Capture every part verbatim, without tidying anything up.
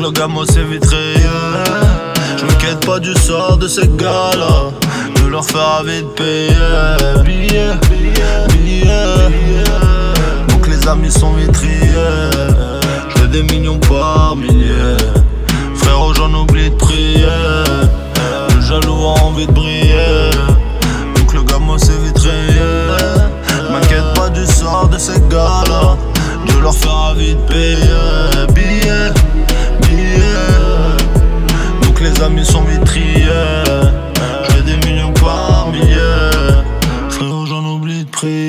le gamin s'est vitré, yeah. Je m'inquiète pas du sort de ces gars-là, de leur faire vite payer. Billets, billets, donc les amis sont vitriers. J'ai des millions par milliers, frérot j'en oublie de prier. Le jaloux a envie de briller, donc le gamin s'est vitré, yeah. M'inquiète pas du sort de ces gars-là, Dieu leur fera vite payer. Billets, billets, donc les amis sont vitriers. J'ai des millions par milliers, frérot j'en oublie de prier.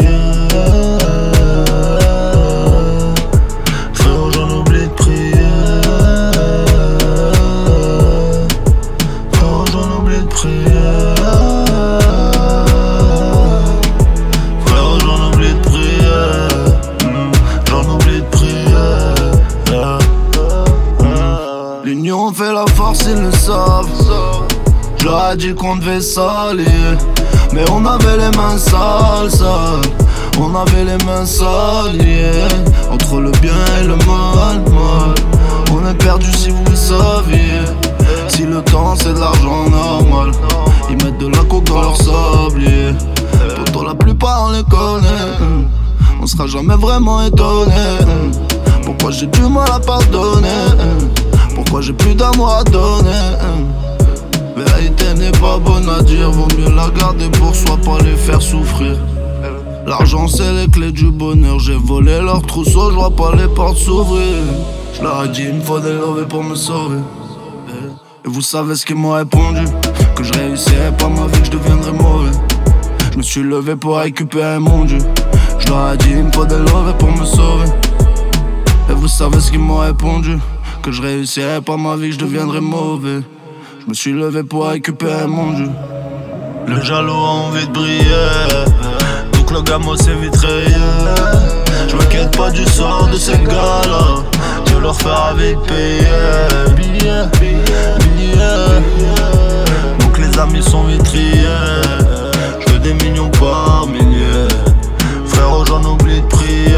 Frérot j'en oublie de prier. Frérot j'en oublie de prier. Frérot j'en oublie de prier. J'en oublie de prier. L'union fait la force, ils le savent. Je leur ai dit qu'on devait s'allier, mais on avait les mains sales, sales. On avait les mains sales, yeah. Entre le bien et le mal, mal. On est perdu si vous le saviez. Si le temps c'est de l'argent normal, ils mettent de la coke dans leur sablier. Pourtant la plupart on les connaît, on sera jamais vraiment étonné. Pourquoi j'ai du mal à pardonner? Pourquoi j'ai plus d'amour à donner? Vérité n'est pas bonne à dire, vaut mieux la garder pour soi, pas les faire souffrir. L'argent c'est les clés du bonheur, j'ai volé leur trousseau, je vois pas les portes s'ouvrir. Je leur ai dit il me faut des lovés pour me sauver. Et vous savez ce qu'ils m'ont répondu? Que je réussirais pas ma vie, que je deviendrais mauvais. Je me suis levé pour récupérer mon Dieu. Je leur ai dit il me faut des lovés pour me sauver. Et vous savez ce qu'ils m'ont répondu? Que je réussirais pas ma vie, que je deviendrais mauvais. Je me suis levé pour récupérer mon Dieu. Le jaloux a envie de briller, donc le gamin s'est vitré, yeah. Je m'inquiète pas du sort de ces gars-là, Dieu leur fera vite payer. Billets, billets, donc les amis sont vitriers. Je veux des millions par milliers, frérot j'en oublie de prier.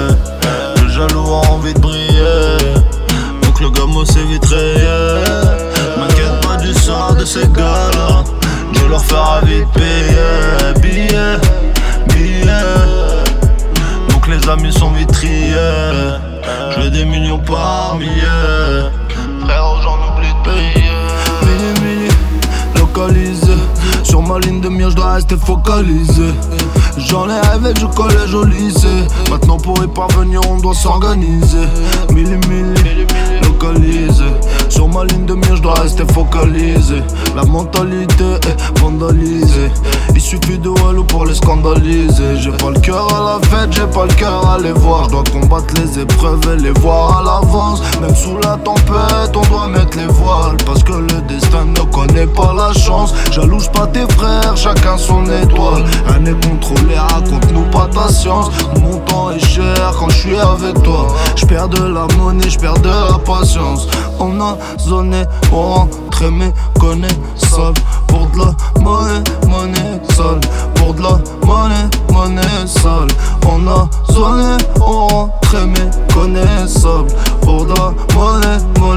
Le jaloux a envie de briller, donc le gamin s'est vitré, yeah. M'inquiète pas du sort de ces gars-là, Dieu leur fera vite payer. Billets, billets, donc les amis sont vitriers. Je veux des millions par milliers, frérot j'en oublie de payer. Mini, mini, localisé, sur ma ligne de mire j'dois rester focalisé. J'en ai rêvé du collège au lycée, maintenant pour y parvenir on doit s'organiser. Milli, milli, localisé, sur ma ligne de mire j'dois rester focalisé. La mentalité est vandalisée, il suffit de walou pour les scandaliser. J'ai pas le cœur à la fête, j'ai pas le cœur à les voir. J'dois combattre les épreuves et les voir à l'avance. Même sous la tempête on doit mettre les voiles, parce que le destin ne connaît pas la chance. Jalouse pas tes frères, chacun son étoile. Un est contrôlé, raconte-nous pas ta science. Mon temps est cher quand je suis avec toi. Je perds de la monnaie, je perds de la patience. On a zoné pour rentrer méconnaissable. Pour de la monnaie, monnaie sale. Pour de la monnaie, monnaie sale. On a zoné pour rentrer méconnaissable. Pour de la monnaie, monnaie